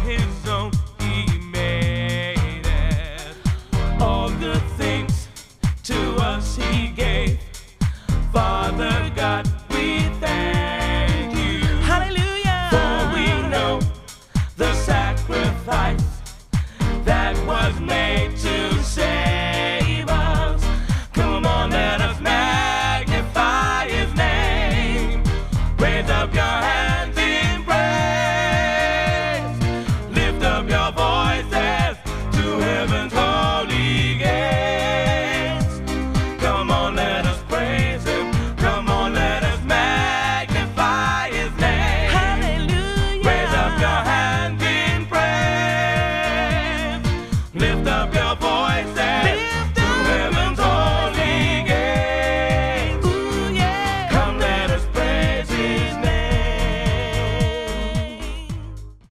his own he made it. All good things to us he gave. Father God, we thank you. Hallelujah. For we know the sacrifice that was made to save us. Come on, let us magnify his name. Raise up your hands in praise. Lift up your voices to heaven's holy gates. Come on, let us praise him. Come on, let us magnify his name. Hallelujah. Raise up your hands in praise. Lift up your voices.